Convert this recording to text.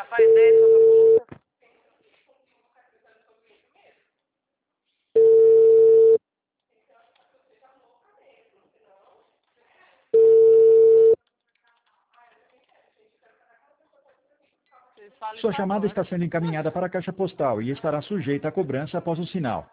faz 10 sobre a multa. Vocês falam Sua isso chamada está agora. sendo encaminhada para a caixa postal e estará sujeita a cobrança após o sinal.